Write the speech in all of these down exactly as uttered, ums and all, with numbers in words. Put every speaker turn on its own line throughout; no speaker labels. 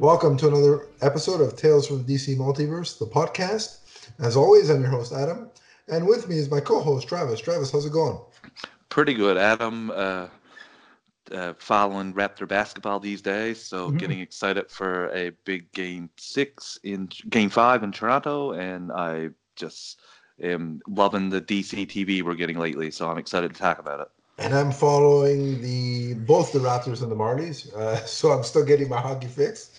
Welcome to another episode of Tales from the D C Multiverse, the podcast. As always, I'm your host, Adam, and with me is my co-host, Travis. Travis, how's it going?
Pretty good, Adam. Uh, uh, following Raptor basketball these days, so
Mhm.
getting excited for a big game six in game five in Toronto, and I just am loving the D C T V we're getting lately. So I'm excited to talk about it.
And I'm following the both the Raptors and the Marlies, uh, so I'm still getting my hockey fix.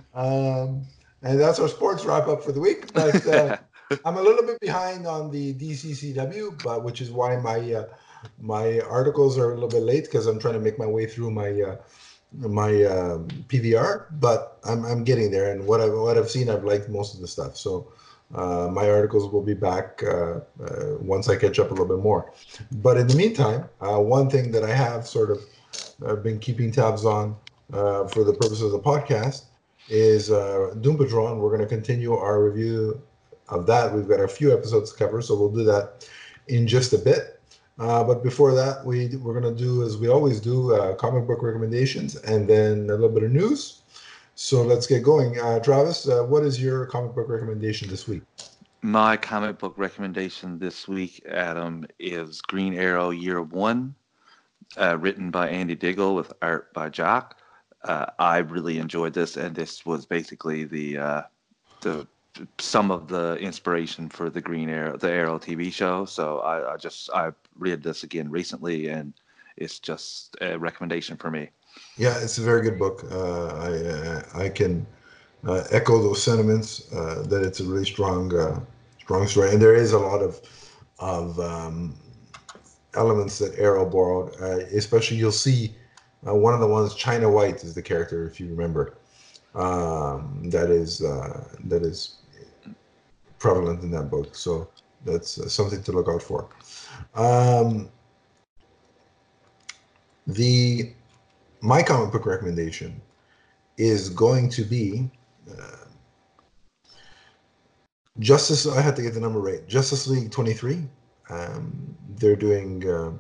Um, and that's our sports wrap up for the week. But uh, I'm a little bit behind on the D C C W, but which is why my uh, my articles are a little bit late because I'm trying to make my way through my uh, my um, P V R. But I'm I'm getting there, and what I what I've seen, I've liked most of the stuff. So. Uh, my articles will be back uh, uh, once I catch up a little bit more. But in the meantime, uh, one thing that I have sort of uh, been keeping tabs on uh, for the purpose of the podcast is uh, Doom Patrol, and we're going to continue our review of that. We've got a few episodes to cover, so we'll do that in just a bit. Uh, but before that, we we're going to do as we always do, uh, comic book recommendations, and then a little bit of news. So let's get going. Uh, Travis, uh, what is your comic book recommendation this week?
My comic book recommendation this week, Adam, is Green Arrow Year One, uh, written by Andy Diggle with art by Jock. Uh, I really enjoyed this, and this was basically the uh, the some of the inspiration for the Green Arrow, the Arrow T V show. So I, I just I read this again recently, and it's just a recommendation for me.
Yeah, it's a very good book. Uh, I uh, I can uh, echo those sentiments uh, that it's a really strong uh, strong story, and there is a lot of of um, elements that Arrow borrowed. Uh, especially, you'll see uh, one of the ones. China White is the character, if you remember. Um, that is uh, that is prevalent in that book. So that's uh, something to look out for. Um, the my comic book recommendation is going to be uh, Justice. I had to get the number right. Justice League twenty-three. Um, they're doing. Uh,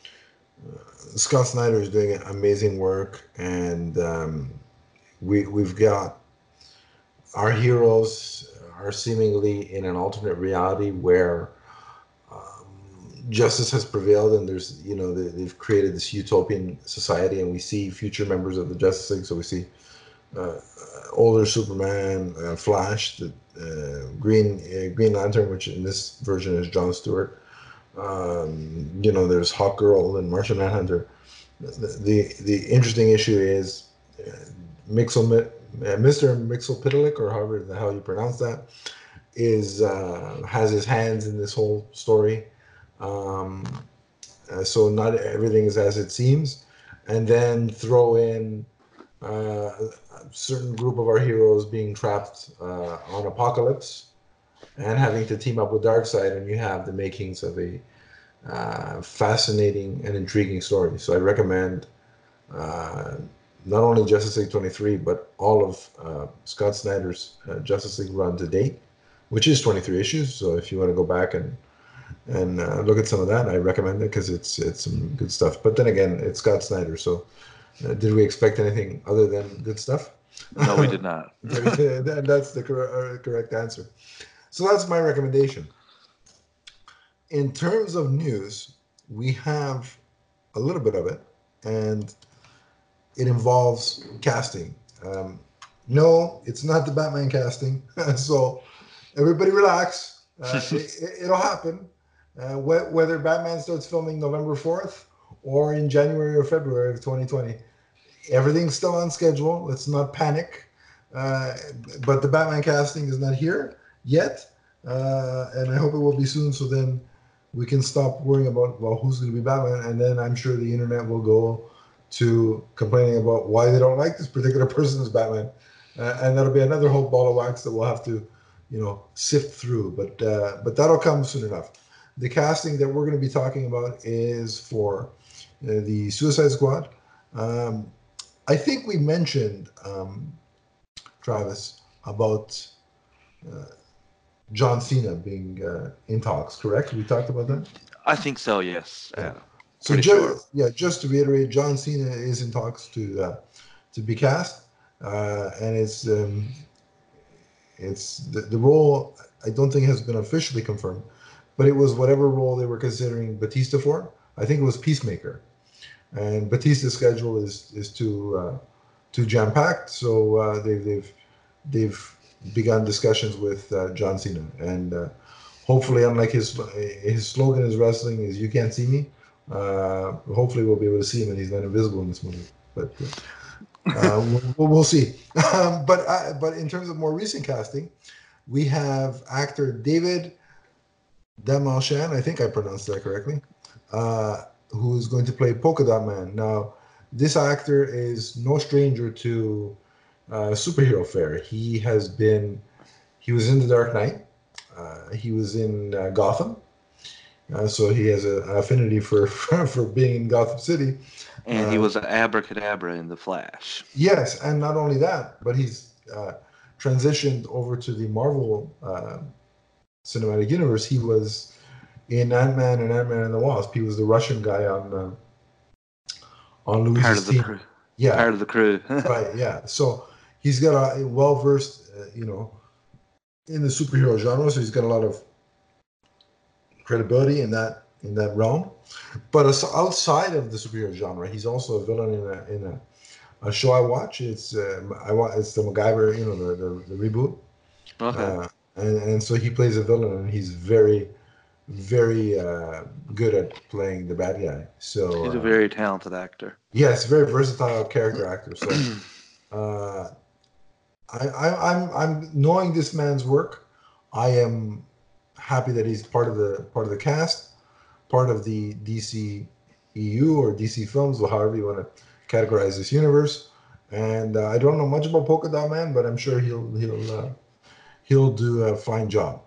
Scott Snyder is doing amazing work, and um, we we've got our heroes are seemingly in an alternate reality where um, justice has prevailed, and there's you know they, they've created this utopian society, and we see future members of the Justice League. So we see uh, older Superman, uh, Flash, the uh, Green uh, Green Lantern, which in this version is John Stewart. Um, you know, there's Hawkgirl and Martian Manhunter. The the, the interesting issue is uh, Mixel, uh, Mister Mixelpidalic, or however the hell you pronounce that, is uh, has his hands in this whole story. Um, uh, so not everything is as it seems, and then throw in uh, a certain group of our heroes being trapped uh, on Apocalypse and having to team up with Darkseid, and you have the makings of a uh, fascinating and intriguing story. So I recommend uh, not only Justice League twenty-three, but all of uh, Scott Snyder's uh, Justice League run to date, which is twenty-three issues. So if you want to go back and and uh, look at some of that, I recommend it because it's it's some good stuff. But then again, it's Scott Snyder, so uh, did we expect anything other than good stuff?
No, we did not.
And that's the cor- uh, correct answer. So that's my recommendation. In terms of news, we have a little bit of it, and it involves casting. Um, no, it's not the Batman casting. So everybody relax. Uh, it, it, it'll happen. Uh, wh- whether Batman starts filming November fourth or in January or February of twenty twenty, everything's still on schedule. Let's not panic. Uh, but the Batman casting is not here yet, uh, and I hope it will be soon. So then we can stop worrying about, well, who's going to be Batman, and then I'm sure the internet will go to complaining about why they don't like this particular person as Batman, uh, and that'll be another whole ball of wax that we'll have to, you know, sift through. But uh, but that'll come soon enough. The casting that we're going to be talking about is for uh, the Suicide Squad. Um, I think we mentioned, um, Travis, about uh, John Cena being uh, in talks, correct? We talked about that?
I think so. Yes,
Yeah.
Adam.
So,
Pretty sure.
just, yeah, just to reiterate, John Cena is in talks to uh, to be cast. uh, and it's um, it's the, the role. I don't think has been officially confirmed, but it was whatever role they were considering Batista for. I think it was Peacemaker, and Batista's schedule is is too uh, too jam packed. So uh, they, they've they've begun discussions with uh, John Cena, and uh, hopefully, unlike his his slogan is wrestling is "You can't see me." Uh, hopefully, we'll be able to see him, and he's not invisible in this movie. But uh, uh, we'll, we'll see. Um, but uh, but in terms of more recent casting, we have actor David Damalshan. I think I pronounced that correctly. Uh, who is going to play Polka Dot Man? Now, this actor is no stranger to uh, superhero fare. He has been. He was in The Dark Knight. Uh, he was in uh, Gotham. Uh, so he has a, an affinity for, for, for being in Gotham City.
And
uh,
he was an abracadabra in The Flash.
Yes, and not only that, but he's uh, transitioned over to the Marvel uh, Cinematic Universe. He was in Ant-Man and Ant-Man and the Wasp. He was the Russian guy on uh, on Louise's
Part of the
team.
crew.
Yeah,
Part of the crew.
right. Yeah, so he's got a well-versed, uh, you know, in the superhero genre. So he's got a lot of credibility in that in that realm. But outside of the superhero genre, he's also a villain in a in a, a show I watch. It's uh, I watch it's the MacGyver, you know, the the, the reboot.
Okay.
Uh, and and so he plays a villain, and he's very very uh, good at playing the bad guy. So
he's a
uh,
very talented actor.
yes, very versatile character actor. So uh, I, I I'm I'm knowing this man's work. I am happy that he's part of the part of the cast, part of the D C E U or D C Films, or however you want to categorize this universe. And uh, I don't know much about Polka Dot Man, but I'm sure he'll he'll uh, he'll do a fine job.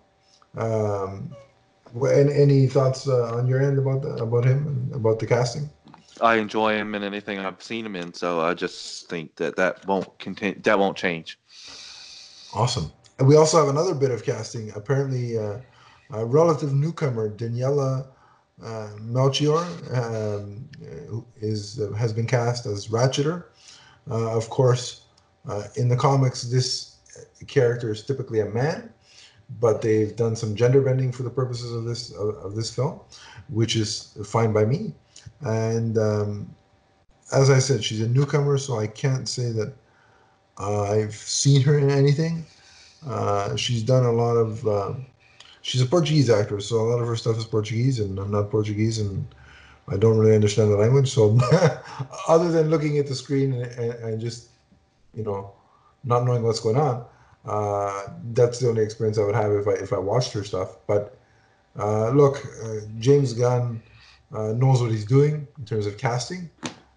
Um, and any thoughts uh, on your end about the, about him and about the casting?
I enjoy him in anything I've seen him in, so I just think that that won't continue. That won't change.
Awesome. And we also have another bit of casting. Apparently, uh, a relative newcomer, Daniela uh, Melchior, um, is uh, has been cast as Ratcheter. Uh, of course, uh, in the comics, this character is typically a man, but they've done some gender bending for the purposes of this of, of this film, which is fine by me. And um, as I said, she's a newcomer, so I can't say that uh, I've seen her in anything. Uh, she's done a lot of. Uh, she's a Portuguese actress, so a lot of her stuff is Portuguese, and I'm not Portuguese, and I don't really understand the language. So, other than looking at the screen and, and, and just, you know, not knowing what's going on, uh, that's the only experience I would have if I if I watched her stuff. But uh, look, uh, James Gunn uh, knows what he's doing in terms of casting,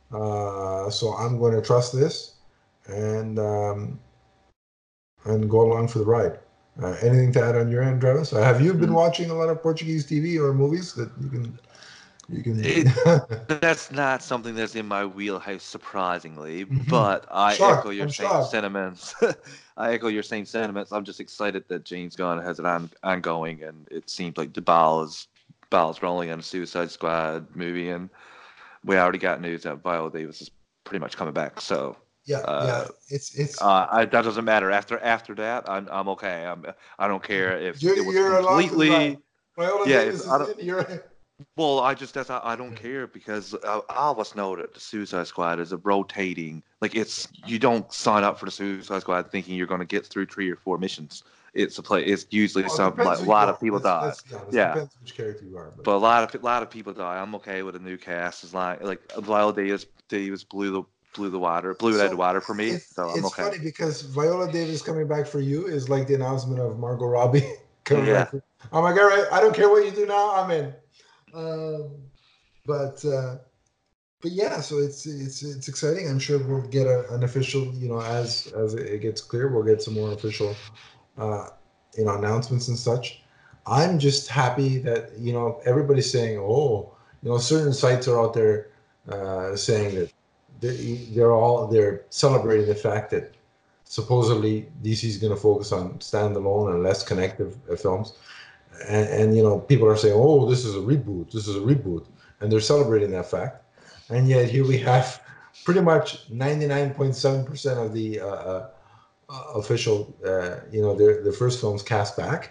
uh, so I'm going to trust this, and. Um, and go along for the ride. Uh, anything to add on your end, Travis? Uh, have you been watching a lot of Portuguese T V or movies that you can you can?
It, that's not something that's in my wheelhouse, surprisingly. Mm-hmm. But I
shocked.
echo your
I'm
same
shocked.
sentiments. I echo your same sentiments. I'm just excited that James Gunn has it on ongoing, and it seems like the ball is ball's rolling on a Suicide Squad movie, and we already got news that Viola Davis is pretty much coming back. So.
Yeah,
uh,
yeah, it's it's.
Uh, I, that doesn't matter. After after that, I'm I'm okay. I'm I don't care if
you're,
it was
you're
completely.
Viola
Yeah,
Davis
if, I don't,
is in. You're.
Well, I just that's I don't care because uh, all of us know that the Suicide Squad is a rotating. Like it's you don't sign up for the Suicide Squad thinking you're going to get through three or four missions. It's a play. It's usually
Well,
some like a lot of people
let's,
die.
Let's be honest.
Yeah,
depends which character you are. But.
but a lot of a lot of people die. I'm okay with a new cast. Is like like Viola Davis Davis blew the. blew the water, blew it out of the water for me.
It's,
so I'm
it's
okay.
funny because Viola Davis coming back for you is like the announcement of Margot Robbie coming
yeah.
back. For, I'm like, all right, I don't care what you do now, I'm in. Um, but uh, but yeah, so it's it's it's exciting. I'm sure we'll get a, an official, you know, as as it gets clear, we'll get some more official, uh, you know, announcements and such. I'm just happy that you know everybody's saying, oh, you know, certain sites are out there uh, saying that. They're all they're celebrating the fact that supposedly D C is going to focus on standalone and less connective uh, films, and, and you know people are saying, "Oh, this is a reboot. This is a reboot," and they're celebrating that fact. And yet here we have pretty much ninety-nine point seven percent of the uh, uh, official, uh, you know, their the first film's cast back,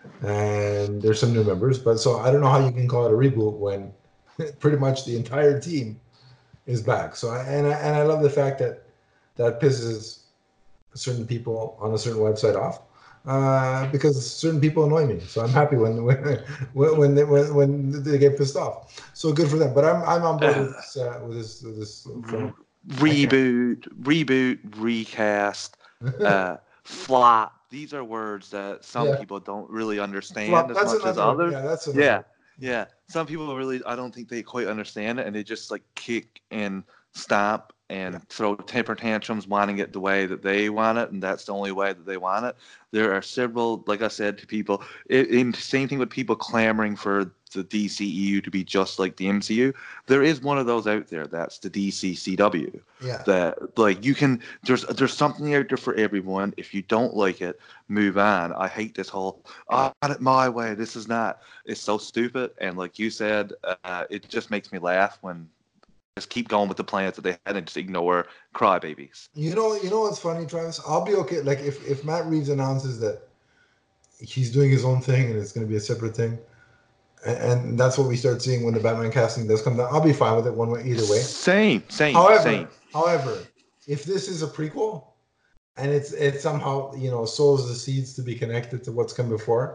and there's some new members. But so I don't know how you can call it a reboot when pretty much the entire team is back. So I, and I, and I love the fact that that pisses certain people on a certain website off, uh, because certain people annoy me. So I'm happy when when when they, when, when they get pissed off. So good for them. But I'm I'm on board with this uh, with this with this film.
Reboot, reboot, recast, uh, flop. These are words that some
Yeah.
people don't really understand
Flop.
as
That's
much as
another.
others.
Yeah, that's another.
Yeah, yeah. Some people really, I don't think they quite understand it, and they just like kick and stomp and
Yeah.
throw temper tantrums, wanting it the way that they want it, and that's the only way that they want it. There are several, like I said, to people. It, and same thing with people clamoring for the D C E U to be just like the M C U. There is one of those out there. That's the D C C W.
Yeah.
That like you can. There's there's something out there for everyone. If you don't like it, move on. I hate this whole. I got it my way. This is not. It's so stupid. And like you said, uh, it just makes me laugh when just keep going with the plans that they had and just ignore crybabies.
You know, you know what's funny, Travis? I'll be okay. Like if if Matt Reeves announces that he's doing his own thing and it's going to be a separate thing, and, and that's what we start seeing when the Batman casting does come down, I'll be fine with it one way, either way.
Same, same,
However,
same.
however, if this is a prequel and it's it somehow you know sows the seeds to be connected to what's come before,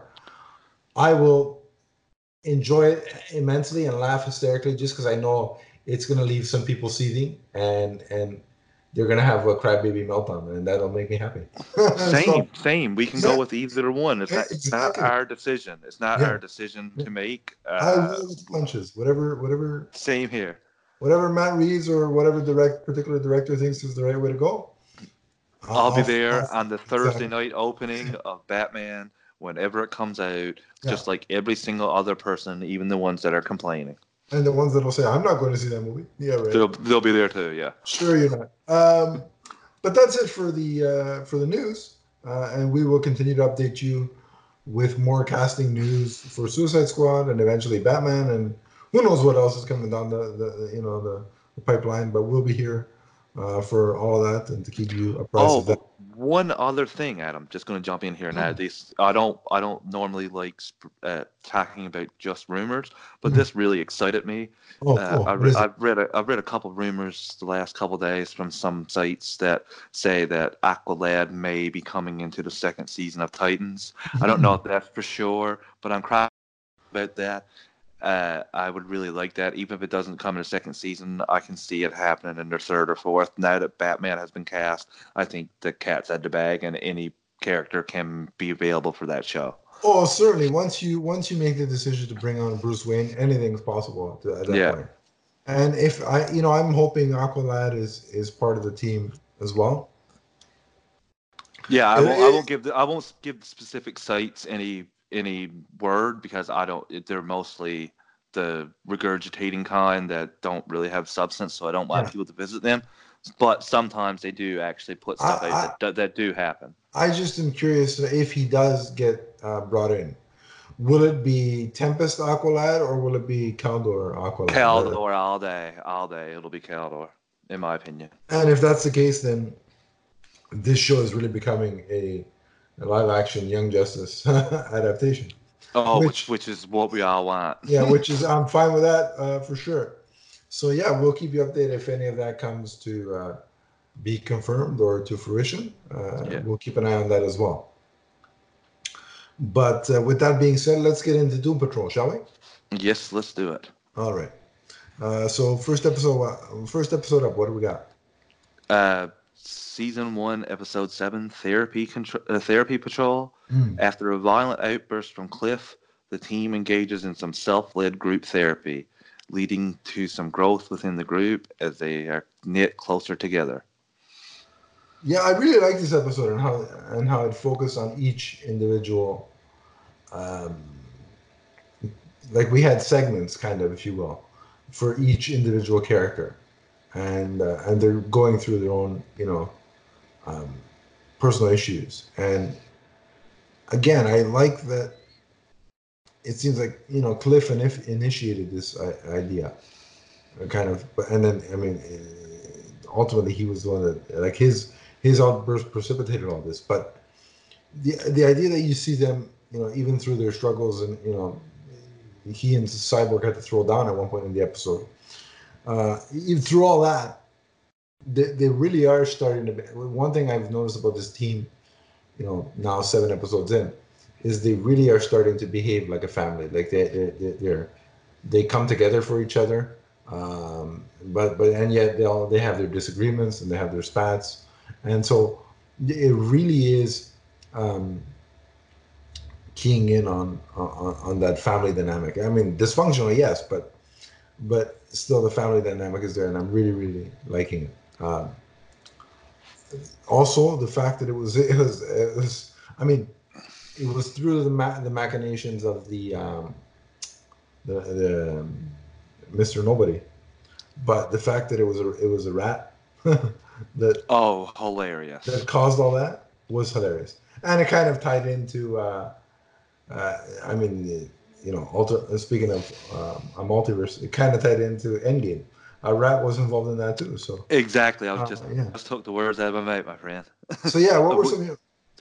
I will enjoy it immensely and laugh hysterically just because I know it's going to leave some people seething and and they're going to have a crybaby meltdown, and that'll make me happy.
Same,
So,
same. We can
yeah,
go with either one. It's not, it's not
exactly.
our decision. It's not
Yeah.
our decision
Yeah.
to make.
I
Uh,
roll with the punches. Whatever, whatever,
same here.
whatever Matt Reeves or whatever direct particular director thinks is the right way to go. I'll,
I'll be
I'll,
there
I'll,
on the Thursday
exactly.
night opening of Batman whenever it comes out,
Yeah.
just like every single other person, even the ones that are complaining.
And the ones that'll say, "I'm not going to see that movie." Yeah, right.
They'll they'll be there too. Yeah.
Sure, you're not. Um, but that's it for the uh, for the news, uh, and we will continue to update you with more casting news for Suicide Squad and eventually Batman, and who knows what else is coming down the, the you know the, the pipeline. But we'll be here uh, for all of that and to keep you apprised
Oh,
of that.
one other thing, Adam. Just going to jump in here now. This I don't I don't normally like uh, talking about just rumors, but this really excited me.
Oh,
Uh,
oh,
I
what
re-
is it?
I've read a, I've read a couple of rumors the last couple of days from some sites that say that Aqualad may be coming into the second season of Titans. I don't know if that's for sure, but I'm crying about that. Uh, I would really like that. Even if it doesn't come in a second season, I can see it happening in their third or fourth. Now that Batman has been cast, I think the cat's out the bag, and any character can be available for that show.
Oh, certainly. Once you once you make the decision to bring on Bruce Wayne, anything's possible at that
Yeah.
point. And if I, you know, I'm hoping Aqualad is is part of the team as well.
Yeah, I
It-
won't. I
it-
won't give the. I won't give specific sites any any word because I don't. They're mostly the regurgitating kind that don't really have substance, so I don't want
Yeah.
people to visit them. But sometimes they do actually put stuff
I-
out that, that do happen.
I just am curious if he does get uh, brought in. Will it be Tempest Aqualad or will it be Caldor Aqualad?
Caldor all day, all day. It'll be Caldor, in my opinion.
And if that's the case, then this show is really becoming a, a live-action Young Justice adaptation.
Oh,
Which-
which which is what we all want.
Yeah, which is I'm fine with that uh, for sure. So yeah, we'll keep you updated if any of that comes to uh, be confirmed or to fruition. Uh,
Yeah.
We'll keep an eye on that as well. But uh, with that being said, let's get into Doom Patrol, shall we?
Yes, let's do it.
All right. Uh, so first episode, uh, first episode up. What do we got?
Uh, season one, episode seven, therapy control, uh, therapy patrol.
Mm.
After a violent outburst from Cliff, the team engages in some self-led group therapy, leading to some growth within the group as they are knit closer together.
Yeah, I really like this episode and how and how it focused on each individual. Um, like we had segments, kind of, if you will, for each individual character, and uh, and they're going through their own, you know, um, personal issues. And again, I like that. It seems like you know Cliff inif- initiated this uh, idea, uh, kind of, but and then I mean, uh, ultimately he was the one that like his his outburst precipitated all this. But the the idea that you see them, you know, even through their struggles, and you know, he and Cyborg had to throw down at one point in the episode. Uh, even through all that, they, they really are starting to. Be, one thing I've noticed about this team, you know, now seven episodes in, is they really are starting to behave like a family. Like they they they're they come together for each other. Um, but but and yet they all they have their disagreements and they have their spats, and so it really is um, keying in on, on on that family dynamic. I mean, dysfunctional, yes, but but still the family dynamic is there, and I'm really really liking it. Um, also, the fact that it was it was, it was I mean, it was through the ma- the machinations of the um, the the um, Mister Nobody, but the fact that it was a it was a rat that
Oh, hilarious.
that caused all that was hilarious, and it kind of tied into. Uh, uh, I mean, you know, alter, speaking of um, a multiverse, it kind of tied into Endgame. A rat was involved in that too. So
Exactly. I was
uh,
just
yeah.
just took the words out of my mouth, my friend.
So yeah, what
Uh,
were
w-
some?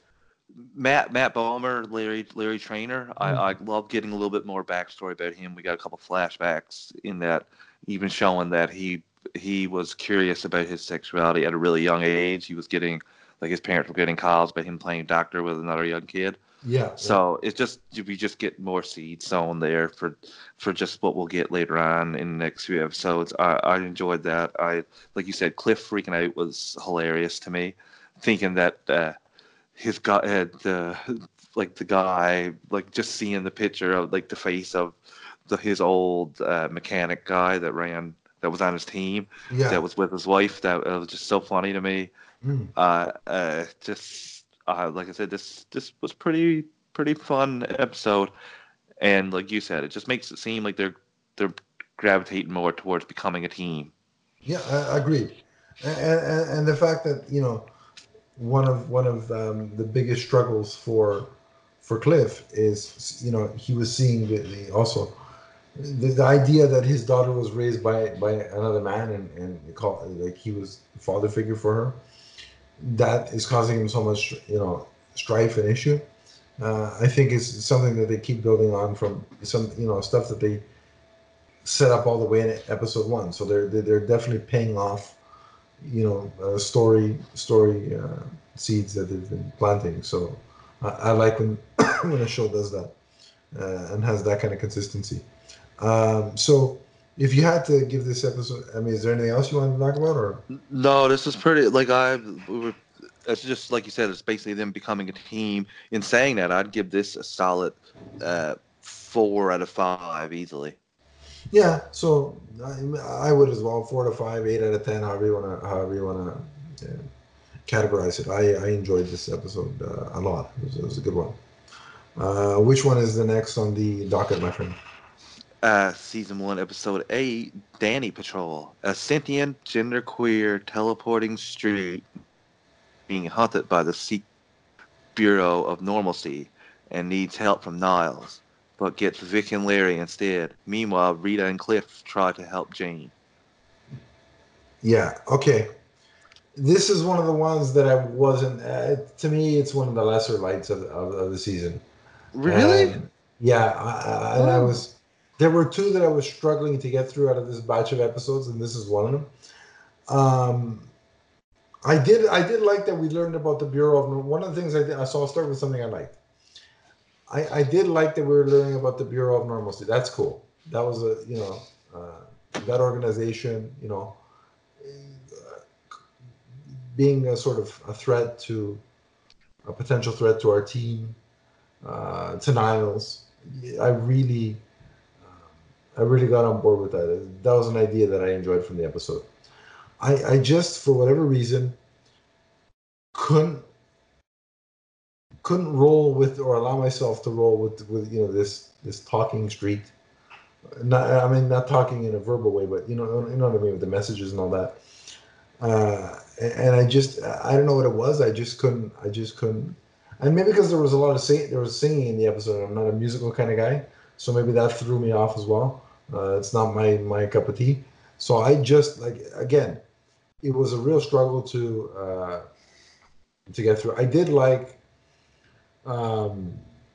Matt Matt Bomer, Larry Larry Trainer. I,
Mm,
I love getting a little bit more backstory about him. We got a couple flashbacks in that, even showing that he he was curious about his sexuality at a really young age. He was getting like his parents were getting calls about him playing doctor with another young kid.
yeah, yeah,
So it's just we just get more seeds sown there for for just what we'll get later on in the next few episodes. I, I enjoyed that. I like you said, Cliff freaking out was hilarious to me, thinking that. Uh, his guy had the like the guy like just seeing the picture of like the face of the his old uh, mechanic guy that ran that was on his team that
yeah.
was with his wife that uh, was just so funny to me.
Mm.
Uh, uh just uh, like I said, this this was pretty pretty fun episode, and like you said, it just makes it seem like they're they're gravitating more towards becoming a team.
Yeah, I, I agreed, and, and and the fact that you know one of one of um, the biggest struggles for for Cliff is you know he was seeing the, the also the, the idea that his daughter was raised by by another man and and call, like he was the father figure for her, that is causing him so much you know strife and issue. Uh, I think it's something that they keep building on from some you know stuff that they set up all the way in episode one. So they're they're they're definitely paying off you know uh, story story uh, seeds that they've been planting. So I, I like when when a show does that uh, and has that kind of consistency. Um, so if you had to give this episode, I mean, is there anything else you want to talk about, or
No, this is pretty like I we were it's just like you said, it's basically them becoming a team. In saying that, I'd give this a solid uh, four out of five easily.
yeah? So I, I would as well, four to five, eight out of ten, however you want to however you want to yeah, categorize it. I, I enjoyed this episode uh, a lot. It was, it was a good one. Uh, which one is the next on the docket, my friend?
Uh, season one, episode eight, Danny Patrol, a sentient, genderqueer, teleporting street being hunted by the Sikh Bureau of Normalcy and needs help from Niles, but gets Vic and Larry instead. Meanwhile, Rita and Cliff try to help Jane.
Yeah. Okay. This is one of the ones that I wasn't. Uh, to me, it's one of the lesser lights of, of, of the season.
Really?
And yeah, I, I, and I
Oh.
was. There were two that I was struggling to get through out of this batch of episodes, and this is one of them. Um, I did. I did like that we learned about the Bureau of. One of the things I did. So I'll start with something I liked. I, I did like that we were learning about the Bureau of Normalcy. That's cool. That was a you know uh, that organization. You know, being a sort of a threat to a potential threat to our team, uh, to Niles. I really, I really got on board with that. That was an idea that I enjoyed from the episode. I, I just, for whatever reason, couldn't couldn't roll with or allow myself to roll with with you know this this talking street. Not, I mean, not talking in a verbal way, but you know, you know what I mean with the messages and all that. Uh, and I just, I don't know what it was. I just couldn't, I just couldn't. And maybe because there was a lot of sing, there was singing in the episode. I'm not a musical kind of guy, so maybe that threw me off as well. Uh, it's not my my cup of tea. So I just like again, it was a real struggle to uh, to get through. I did like. Um,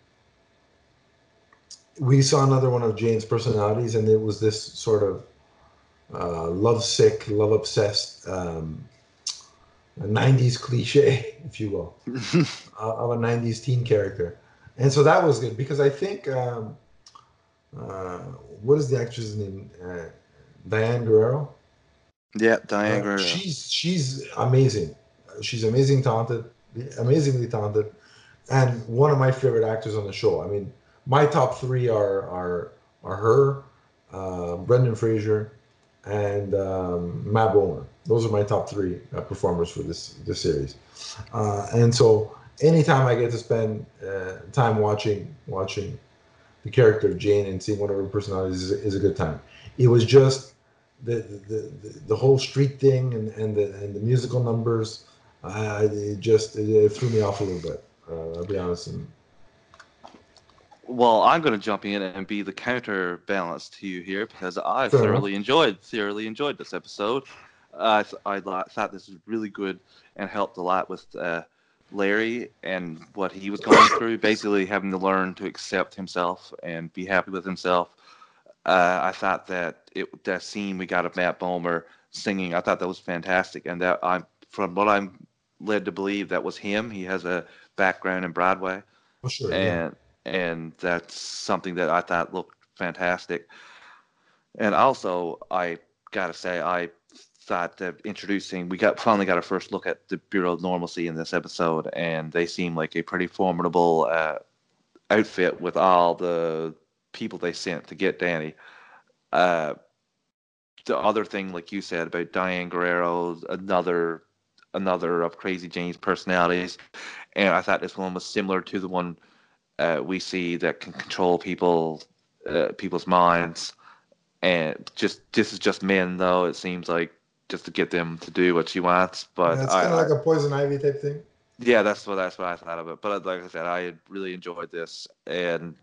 we saw another one of Jane's personalities, and it was this sort of uh, love-sick, love-obsessed, um, nineties cliche, if you will, uh, of a nineties teen character. And so that was good because I think, um, uh, what is the actress's name? Uh, Diane Guerrero.
Yeah, Diane
Uh,
Guerrero.
she's she's amazing. She's amazing talented, amazingly talented, and one of my favorite actors on the show. I mean, my top three are are are her, uh, Brendan Fraser, and um, Matt Bomer. Those are my top three uh, performers for this this series. Uh, and so, anytime I get to spend uh, time watching watching the character of Jane and seeing one of her personalities is, is a good time. It was just the the, the, the whole street thing and, and the and the musical numbers. Uh, it just it, it threw me off a little bit. Uh, I'll be honest. And,
Well, I'm going to jump in and be the counterbalance to you here because I
fair enough.
thoroughly enjoyed thoroughly enjoyed this episode. Uh, I th- I thought this was really good and helped a lot with uh, Larry and what he was going through, basically having to learn to accept himself and be happy with himself. Uh, I thought that it that scene we got of Matt Bomer singing, I thought that was fantastic, and that I'm from what I'm led to believe that was him. He has a background in Broadway,
For sure, yeah.
and and that's something that I thought looked fantastic. And also, I gotta say, I thought that introducing we got finally got our first look at the Bureau of Normalcy in this episode, and they seem like a pretty formidable uh, outfit with all the people they sent to get Danny. Uh, the other thing, like you said about Diane Guerrero, another another of Crazy Jane's personalities, and I thought this one was similar to the one uh, we see that can control people, uh, people's minds, and just this is just men though. It seems like just to get them to do what she wants.
Yeah,
But
it's
I,
kind of
I
like a poison ivy type thing.
yeah, that's what that's what I thought of it. But like I said, I really enjoyed this, and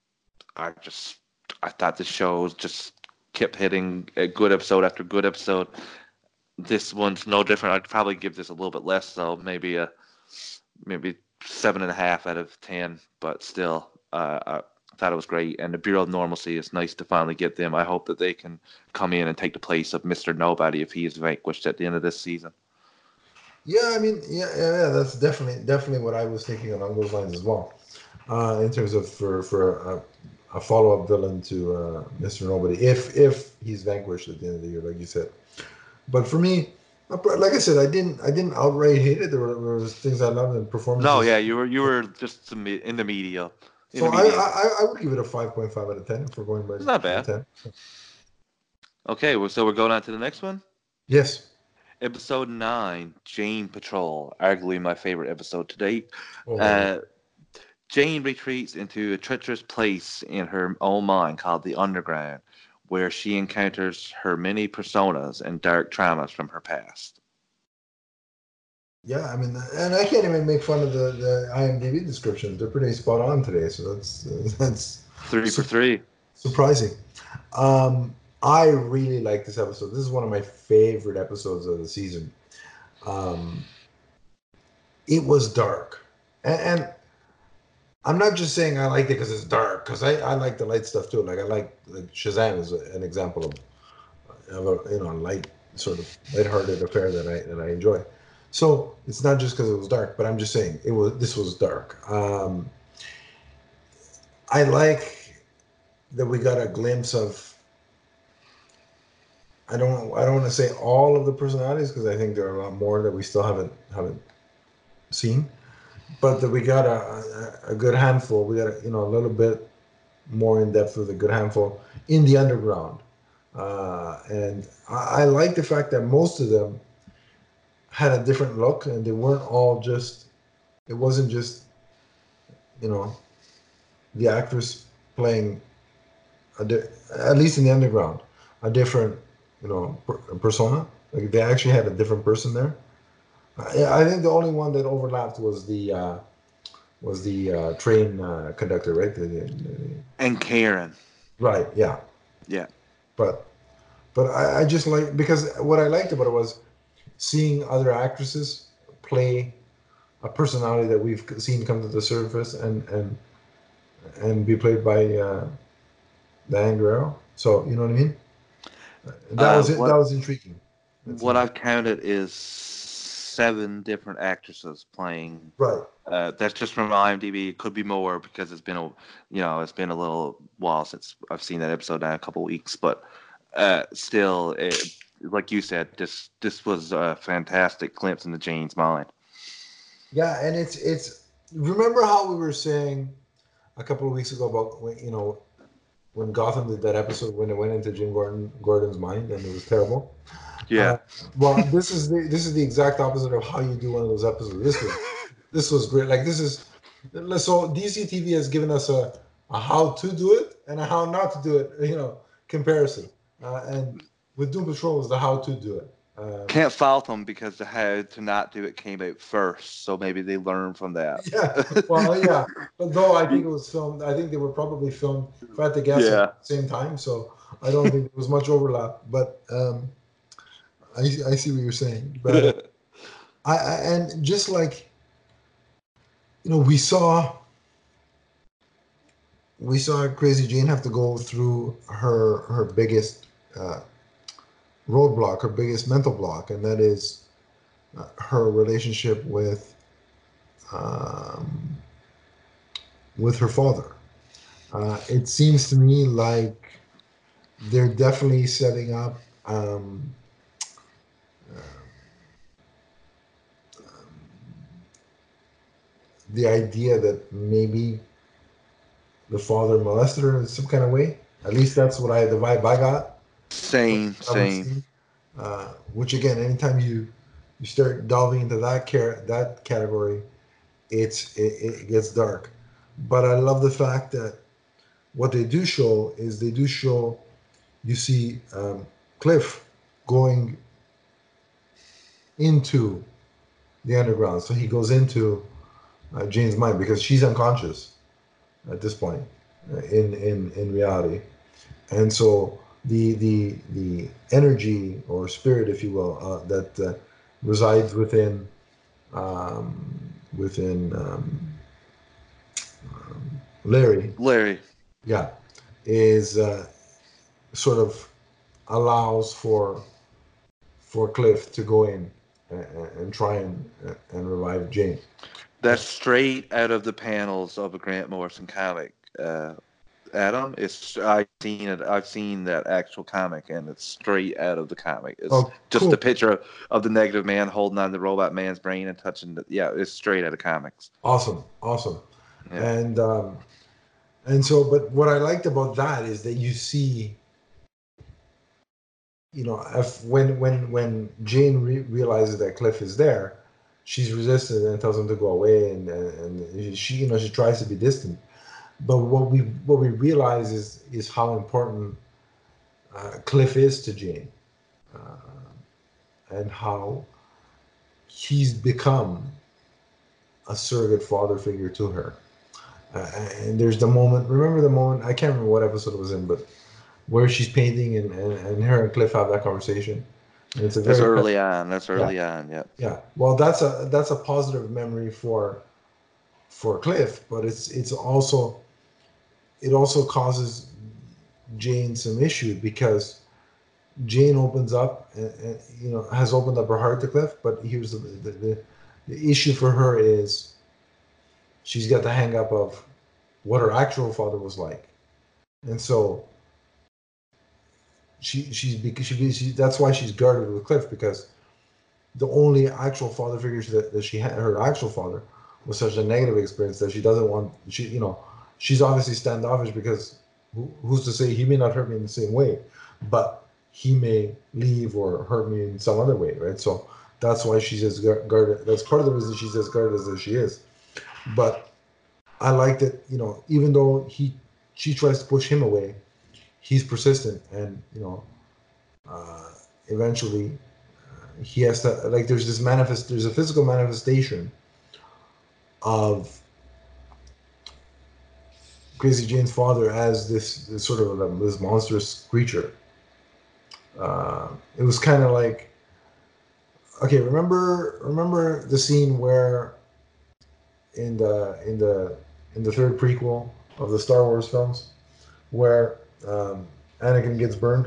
I just I thought the show just kept hitting a good episode after good episode. This one's no different. I'd probably give this a little bit less, so maybe a maybe seven and a half out of ten. But still, uh, I thought it was great. And the Bureau of Normalcy is nice to finally get them. I hope that they can come in and take the place of Mister Nobody if he is vanquished at the end of this season.
Yeah, I mean, yeah, yeah, yeah, that's definitely definitely what I was thinking along those lines as well. Uh, in terms of for for a, a follow up villain to uh, Mister Nobody, if if he's vanquished at the end of the year, like you said. But for me, like I said, I didn't I didn't outright hate it. There were, there was things I loved and
No,
performances.
yeah, you were you were just in the media, in
So
the
I,
median.
I I would give it a five point five out of ten if we're going by
It's not
by
bad.
ten.
Okay, well, so we're going on to the next one.
Yes.
Episode nine, Jane Patrol, arguably my favorite episode to date.
Oh,
Uh, Jane retreats into a treacherous place in her own mind called the Underground, where she encounters her many personas and dark traumas from her past.
yeah, I mean, and I can't even make fun of the, the IMDb descriptions. They're pretty spot on today, so that's that's
Three for three.
surprising. Um, I really like this episode. This is one of my favorite episodes of the season. Um, it was dark, and, and I'm not just saying I liked it because it's dark, because I, I like the light stuff too. Like I like, like Shazam is an example of, of a you know light sort of lighthearted affair that I that I enjoy. So it's not just because it was dark, but I'm just saying it was this was dark. Um, I like that we got a glimpse of. I don't I don't want to say all of the personalities because I think there are a lot more that we still haven't haven't seen, but that we got a, a, a good handful. We got a, you know a little bit more in depth with a good handful in the underground, uh, and I, I like the fact that most of them had a different look and they weren't all just. It wasn't just you know the actress playing a di- at least in the underground a different you know per- persona. Like they actually had a different person there. I, I think the only one that overlapped was the. Uh, was the uh, train uh, conductor, right? The, the, the,
And Karen.
right, yeah.
Yeah.
But but I, I just like because what I liked about it was seeing other actresses play a personality that we've seen come to the surface and and and be played by uh, Diane Guerrero. So you know what I mean? That
Uh,
was it. That
what
was intriguing. Let's
what
say.
I've counted is seven different actresses playing.
Right.
Uh, that's just from IMDb. It could be more because it's been a you know it's been a little while since I've seen that episode now, a couple weeks. But uh, still, it, like you said, this this was a fantastic glimpse into Jane's mind.
Yeah, and it's it's. Remember how we were saying a couple of weeks ago about when you know when Gotham did that episode when it went into Jim Gordon Gordon's mind and it was terrible.
Yeah.
Uh, well, this is the this is the exact opposite of how you do one of those episodes. This was this was great. Like this is so D C T V has given us a, a how to do it and a how not to do it. You know, comparison. Uh, and with Doom Patrol is the how to do it. Um,
Can't fault them because the how to not do it came out first, so maybe they learned from that.
yeah, well, yeah. But though I think it was filmed, I think they were probably filmed. If I had to guess, at
Yeah.
the same time. So I don't think there was much overlap. But um, I I see what you're saying. But uh, I, I and just like you know, we saw we saw Crazy Jane have to go through her her biggest uh, roadblock, her biggest mental block, and that is uh, her relationship with um, with her father. Uh, it seems to me like they're definitely setting up um, uh, the idea that maybe the father molested her in some kind of way. At least that's what I the vibe I got.
Same, same.
Uh, which again, anytime you you start delving into that car- that category, it's it, it gets dark. But I love the fact that what they do show is they do show you see um, Cliff going into the underground. So he goes into uh, Jane's mind because she's unconscious at this point uh, in in in reality, and so the the the energy or spirit, if you will, uh, that uh, resides within um, within um, um, Larry,
Larry.
yeah, is uh, sort of allows for for Cliff to go in and, and try and and revive Jane.
That's straight out of the panels of a Grant Morrison comic. Uh, Adam, it's I've seen it. I've seen that actual comic, and it's straight out of the comic. It's
Oh,
just
cool!
a picture of the negative man holding on the robot man's brain and touching the. Yeah, it's straight out of comics.
Awesome, awesome,
Yeah.
and um, and so, but what I liked about that is that you see, you know, if when when when Jane re- realizes that Cliff is there, she's resistant and tells him to go away, and, and and she you know she tries to be distant. But what we what we realize is is how important uh, Cliff is to Jane, uh, and how he's become a surrogate father figure to her. Uh, and there's the moment. Remember the moment? I can't remember what episode it was in, but where she's painting and, and, and her and Cliff have that conversation. And it's a
That's
very
early on. That's
yeah
early on. Yeah.
yeah. Well, that's a that's a positive memory for for Cliff, but it's it's also it also causes Jane some issue because Jane opens up and, and you know has opened up her heart to Cliff, but here's the the, the the issue for her is she's got the hang up of what her actual father was like, and so she she's because she, she that's why she's guarded with Cliff because the only actual father figure that, that she had her actual father was such a negative experience that she doesn't want she you know she's obviously standoffish because who, who's to say he may not hurt me in the same way, but he may leave or hurt me in some other way, right? So that's why she's as guarded. That's part of the reason she's as guarded as she is. But I like that, you know, even though he she tries to push him away, he's persistent, and you know, uh, eventually uh, he has to like. There's this manifest. There's a physical manifestation of Crazy Jane's father as this, this sort of um, this monstrous creature. Uh, it was kind of like okay, remember remember the scene where in the in the in the third prequel of the Star Wars films where um, Anakin gets burned.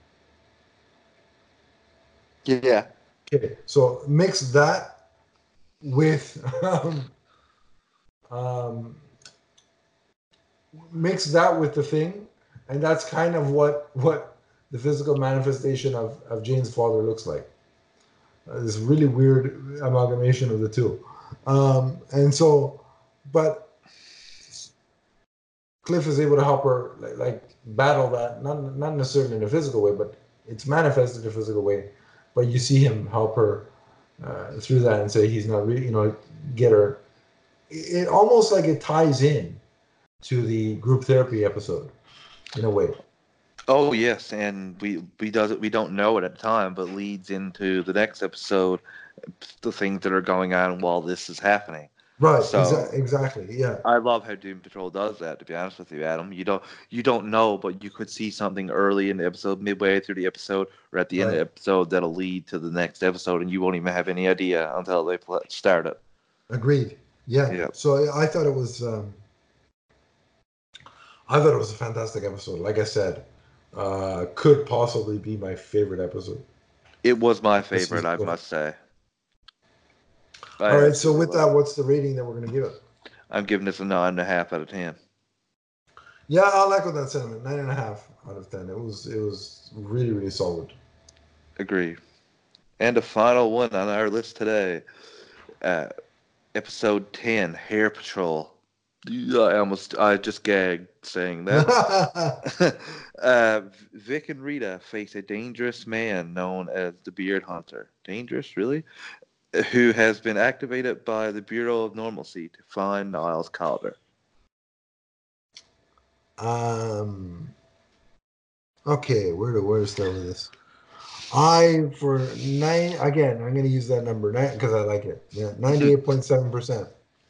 Yeah.
Okay, so mix that with um, um, mix that with the thing, and that's kind of what what the physical manifestation of of Jane's father looks like. Uh, this really weird amalgamation of the two, um, and so, but Cliff is able to help her like, like battle that, not not necessarily in a physical way, but it's manifested in a physical way. But you see him help her uh, through that and say he's not really, you know, get her. It, it almost like it ties in to the group therapy episode in a way.
Oh yes, and we we does it. We don't know it at the time, but leads into the next episode, the things that are going on while this is happening.
Right.
So
Exa- exactly. Yeah.
I love how Doom Patrol does that. To be honest with you, Adam, you don't you don't know, but you could see something early in the episode, midway through the episode, or at the end of
Right.
the episode that'll lead to the next episode, and you won't even have any idea until they pl- start it.
Agreed. Yeah.
Yeah.
So I thought it was. Um, I thought it was a fantastic episode. Like I said, uh, could possibly be my favorite episode.
It was my
This
favorite,
season
I
so far.
must say. I
All right. So
absolutely
with
love
that,
it.
what's the rating that we're going to give it?
I'm giving this a nine and a half out of ten.
Yeah, I'll echo that sentiment. Nine and a half out of ten. It was it was really really solid.
Agree. And a final one on our list today. Uh, episode ten, Hair Patrol. I almost, I just gagged saying that. uh, Vic and Rita face a dangerous man known as the Beard Hunter. Dangerous, really? Who has been activated by the Bureau of Normalcy to find Niles Calder.
um. Okay, where to where to start with this? I for nine again. I'm going to use that number nine because I like it. Yeah, ninety-eight point seven percent.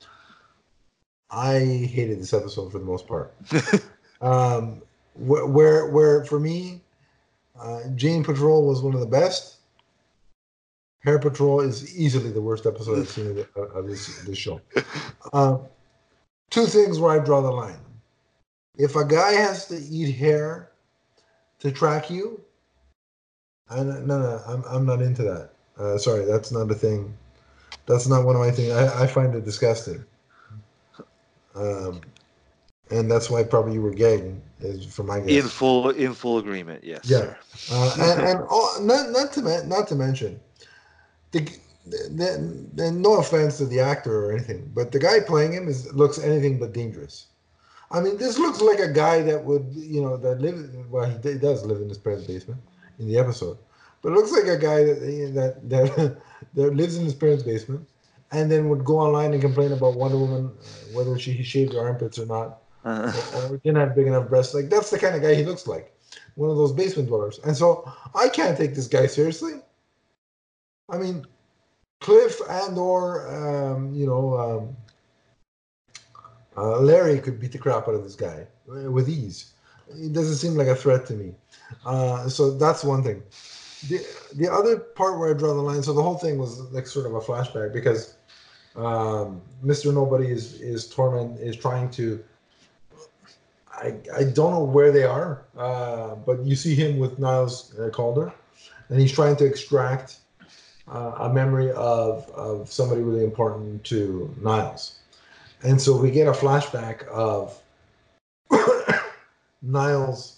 I hated this episode for the most part. um, wh- where where for me, uh, Jane Patrol was one of the best. Hair Patrol is easily the worst episode I've seen of, the, of this this show. Um, two things where I draw the line. If a guy has to eat hair to track you, I, no, no, I'm I'm not into that. Uh, sorry, that's not a thing. That's not one of my things. I, I find it disgusting. Um, and that's why probably you were gagging, is for my
In
guess.
full, in full agreement, yes,
Yeah,
sir.
uh, and, and oh, not not to men- not to mention the, the, the no offense to the actor or anything, but the guy playing him is looks anything but dangerous. I mean, this looks like a guy that would, you know, that lives. Well, he, he does live in his parents' basement in the episode, but it looks like a guy that that that, that lives in his parents' basement, and then would go online and complain about Wonder Woman, uh, whether she shaved her armpits or not,
Uh,
or, or didn't have big enough breasts. Like that's the kind of guy he looks like, one of those basement dwellers. And so I can't take this guy seriously. I mean, Cliff and or um, you know. Um, Uh, Larry could beat the crap out of this guy uh, with ease. It doesn't seem like a threat to me. Uh, so that's one thing. The the other part where I draw the line. So the whole thing was like sort of a flashback because um, Mister Nobody is is torment is trying to. I I don't know where they are, uh, but you see him with Niles uh, Calder, and he's trying to extract uh, a memory of of somebody really important to Niles. And so we get a flashback of Niles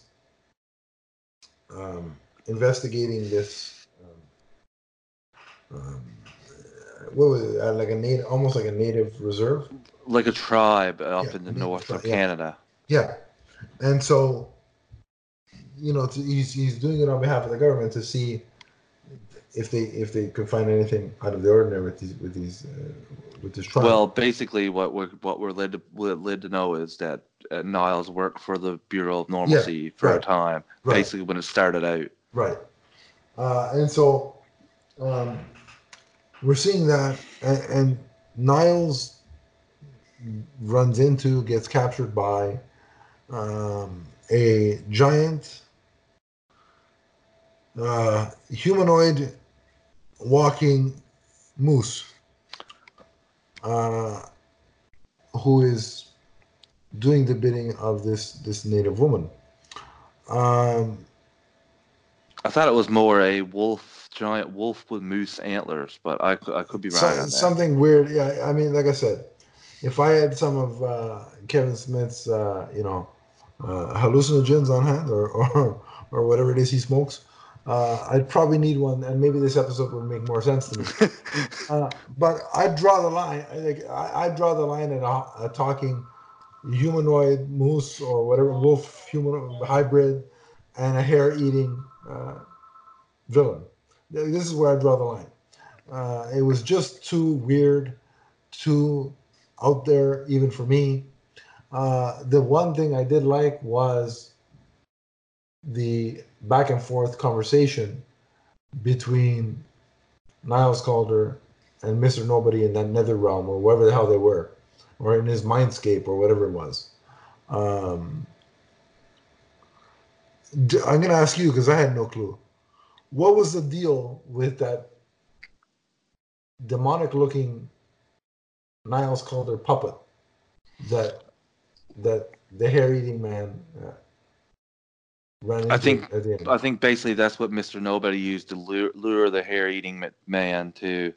um, investigating this. Um, um, what was it? Uh, like a native, almost like a native reserve.
like a tribe up
Yeah,
in the
native
north
tribe.
of
Yeah,
Canada.
yeah. And so, you know, to, he's he's doing it on behalf of the government to see if they if they could find anything out of the ordinary with these with these uh, with this tribe.
Well, basically, what we're what we're led to we're led to know is that uh, Niles worked for the Bureau of
Yeah,
Normalcy for a
right,
time.
right,
Basically, when it started out.
right. Uh, and so um, we're seeing that, and, and Niles runs into, gets captured by um, a giant uh, humanoid walking Moose, uh, who is doing the bidding of this this native woman. Um,
I thought it was more a wolf, giant wolf with moose antlers, but I, I could be wrong
so,
on that.
something weird. Yeah, I mean, like I said, if I had some of uh, Kevin Smith's, uh, you know, uh, hallucinogens on hand, or, or or whatever it is he smokes, uh, I'd probably need one, and maybe this episode would make more sense to me. Uh, but I draw the line. I, like I, I draw the line at a, a talking humanoid moose or whatever wolf human hybrid, and a hair-eating uh, villain. This is where I draw the line. Uh, it was just too weird, too out there, even for me. Uh, the one thing I did like was the back and forth conversation between Niles Calder and Mister Nobody in that nether realm, or wherever the hell they were, or in his mindscape, or whatever it was. Um, I'm going to ask you, because I had no clue. What was the deal with that demonic looking Niles Calder puppet that that the hair eating man uh, ran into
I think
at the end?
I think basically that's what Mister Nobody used to lure, lure the hair-eating man to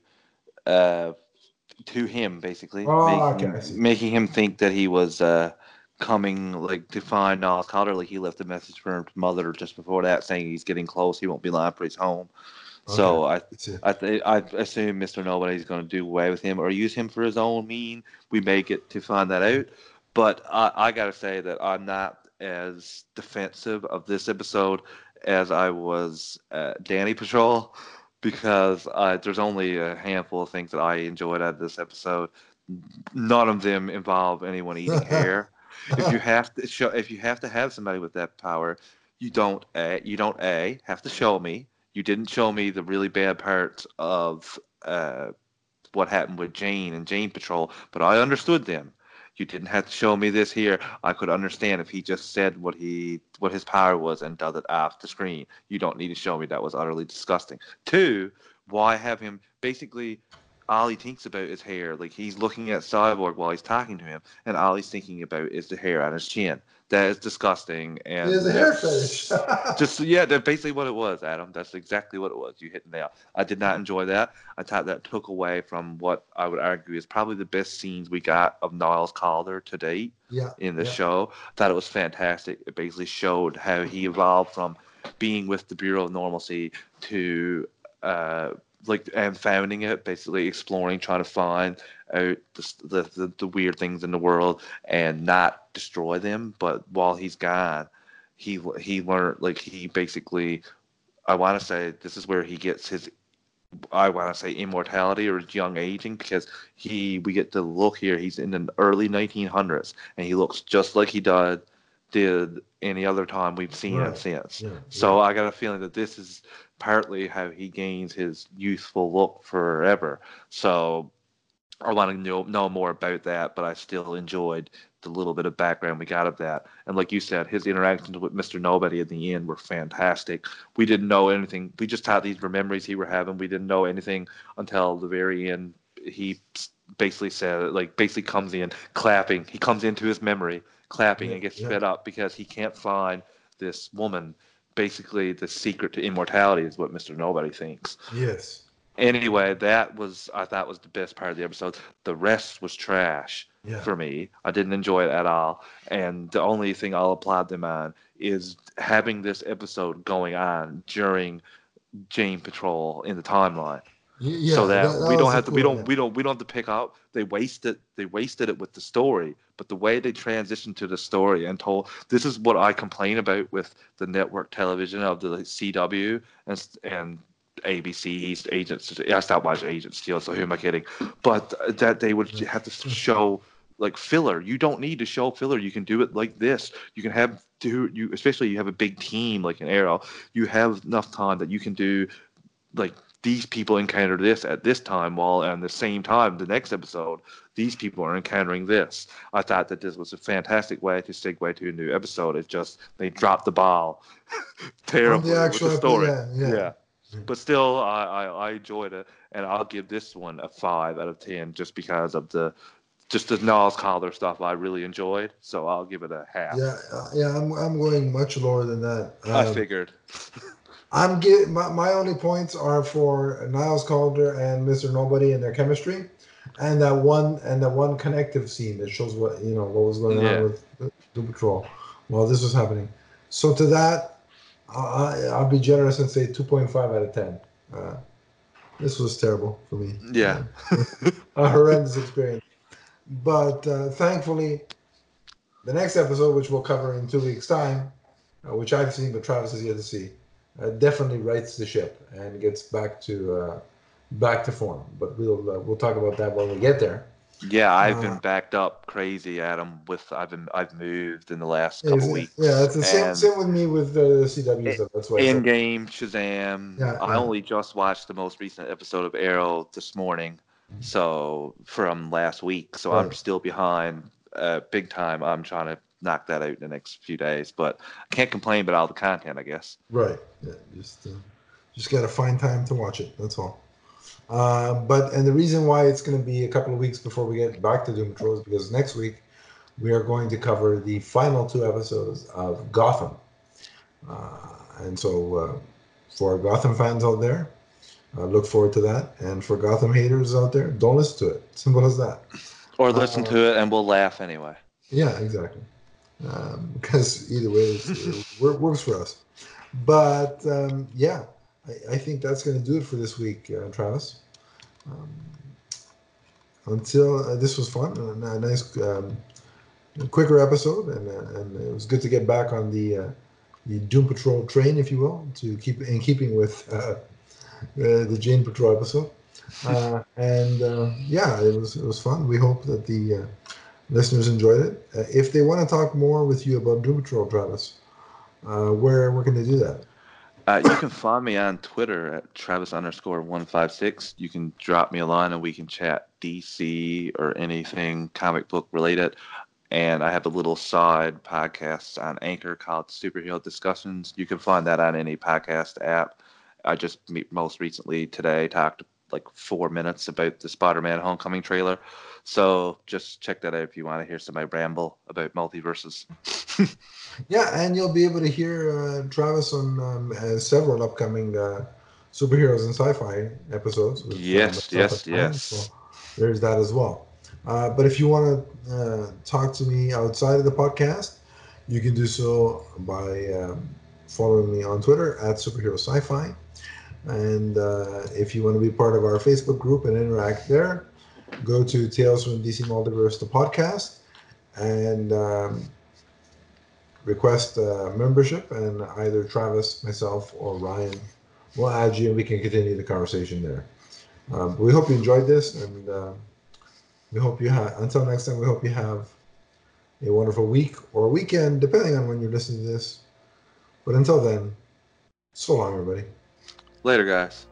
uh, to him, basically
Oh, okay, I
making
see.
making him think that he was uh, coming like to find Niles Calder. Like he left a message for his mother just before that, saying he's getting close. He won't be long for he's home.
Okay,
So I,
I see.
I, th- I assume Mister Nobody's going to do away with him or use him for his own mean. We may get to find that out. But I, I got to say that I'm not as defensive of this episode as I was at Danny Patrol, because uh, there's only a handful of things that I enjoyed out of this episode. None of them involve anyone eating hair. If you have to show, if you have to have somebody with that power, you don't a you don't a have to show me. You didn't show me the really bad parts of uh, what happened with Jane and Jane Patrol, but I understood them. You didn't have to show me this here. I could understand if he just said what he what his power was and does it off the screen. You don't need to show me that was utterly disgusting. Two, why have him basically all he thinks about is hair. Like he's looking at Cyborg while he's talking to him, and all he's thinking about is the hair on his chin. That is disgusting,
He has
and
a hair fetish.
that's just yeah, that's basically what it was, Adam. That's exactly what it was. You hit the nail. I did not enjoy that. I thought that took away from what I would argue is probably the best scenes we got of Niles Calder to date
Yeah,
in the
yeah.
show. I thought it was fantastic. It basically showed how he evolved from being with the Bureau of Normalcy to uh, like and founding it, basically exploring, trying to find out the, the, the, the weird things in the world and not destroy them. But while he's gone, he he learned like he basically I want to say this is where he gets his I want to say immortality or young aging, because he we get to look here. He's in the early nineteen hundreds and he looks just like he did did any other time we've seen him
Right.
since.
Yeah,
So
yeah.
I got a feeling that this is partly how he gains his youthful look forever. So I want to know, know more about that, but I still enjoyed the little bit of background we got of that. And like you said, his interactions with Mister Nobody at the end were fantastic. We didn't know anything. We just had these were memories he were having. We didn't know anything until the very end. He basically said, like, basically comes in clapping. He comes into his memory clapping
Yeah,
and gets
yeah.
fed up because he can't find this woman. Basically, the secret to immortality is what Mister Nobody thinks.
Yes.
Anyway, that was I thought was the best part of the episode. The rest was trash
Yeah.
for me. I didn't enjoy it at all. And the only thing I'll applaud them on is having this episode going on during Jane Patrol in the timeline,
Y-
so
Yeah, that,
that
that
we don't
was a
have to we
cool
don't
idea.
we don't we don't have to pick up. They wasted they wasted it with the story, but the way they transitioned to the story and told this is what I complain about with the network television of the C W and and A B C's Agents. I stopped watching Agent Steel, so who am I kidding? But that they would have to show like filler. You don't need to show filler. You can do it like this. You can have do you especially you have a big team like an Arrow. You have enough time that you can do like these people encounter this at this time, while at the same time the next episode these people are encountering this. I thought that this was a fantastic way to segue to a new episode. It's just they dropped the ball
On the
terribly with the
actual, epi-
story.
yeah, yeah.
Yeah. but still, I, I, I enjoyed it, and I'll give this one a five out of ten just because of the just the Niles Caulder stuff I really enjoyed. So I'll give it a half.
Yeah, uh, yeah, I'm I'm going much lower than that.
I
Um,
figured.
I'm getting my, my only points are for Niles Calder and Mister Nobody and their chemistry, and that one and that one connective scene that shows what you know what was going on
Yeah.
with Doom Patrol while this was happening. So to that, I, I'll be generous and say two point five out of ten. Uh, this was terrible for me.
Yeah.
Uh, a horrendous experience. But uh, thankfully, the next episode, which we'll cover in two weeks' time, uh, which I've seen but Travis has yet to see, uh, definitely rights the ship and gets back to uh, back to form. But we'll uh, we'll talk about that when we get there.
Yeah, I've been
Uh,
backed up crazy, Adam. With I've been I've moved in the last
is
couple
it- yeah,
weeks,
it's the same
and
same with me with the C W stuff. That's why I said
Endgame, Shazam.
yeah,
I
yeah,
only just watched the most recent episode of Arrow this morning, so from last week. So I'm
right,
still behind, uh, big time. I'm trying to knock that out in the next few days, but I can't complain about all the content, I guess.
right. Yeah, just uh, just gotta find time to watch it. That's all. Uh, but and the reason why it's going to be a couple of weeks before we get back to Doom Patrol is because next week we are going to cover the final two episodes of Gotham. Uh, and so, uh, for Gotham fans out there, uh, look forward to that. And for Gotham haters out there, don't listen to it. Simple as that.
Or listen
Uh,
to it and we'll laugh anyway.
yeah, exactly. Um, because either way, it's, it works for us. But um, yeah, I, I think that's going to do it for this week, uh, Travis. Um, until uh, this was fun, a, a nice, um, quicker episode, and uh, and it was good to get back on the uh, the Doom Patrol train, if you will, to keep in keeping with uh, uh, the Jane Patrol episode. Uh, and uh, yeah, it was it was fun. We hope that the uh, listeners enjoyed it. Uh, if they want to talk more with you about Doom Patrol, Travis, uh, where where can they do that?
Uh, you can find me on Twitter at Travis underscore one five six. You can drop me a line and we can chat D C or anything comic book related. And I have a little side podcast on Anchor called Superhero Discussions. You can find that on any podcast app. I just most recently today talked like four minutes about the Spider-Man Homecoming trailer. So just check that out if you want to hear somebody ramble about multiverses.
Yeah, and you'll be able to hear uh, Travis on um, uh, several upcoming uh, superheroes and sci-fi episodes with uh,
Yes,
myself and
yes,
Ryan.
yes.
So there's that as well. Uh, but if you want to uh, talk to me outside of the podcast, you can do so by um, following me on Twitter at Superhero Sci-Fi. And uh, if you want to be part of our Facebook group and interact there, go to Tales from D C Multiverse, the podcast, and um, request uh, membership, and either Travis, myself, or Ryan will add you, and we can continue the conversation there. Um, we hope you enjoyed this, and uh, we hope you have. Until next time, we hope you have a wonderful week or weekend, depending on when you're listening to this. But until then, so long, everybody.
Later, guys.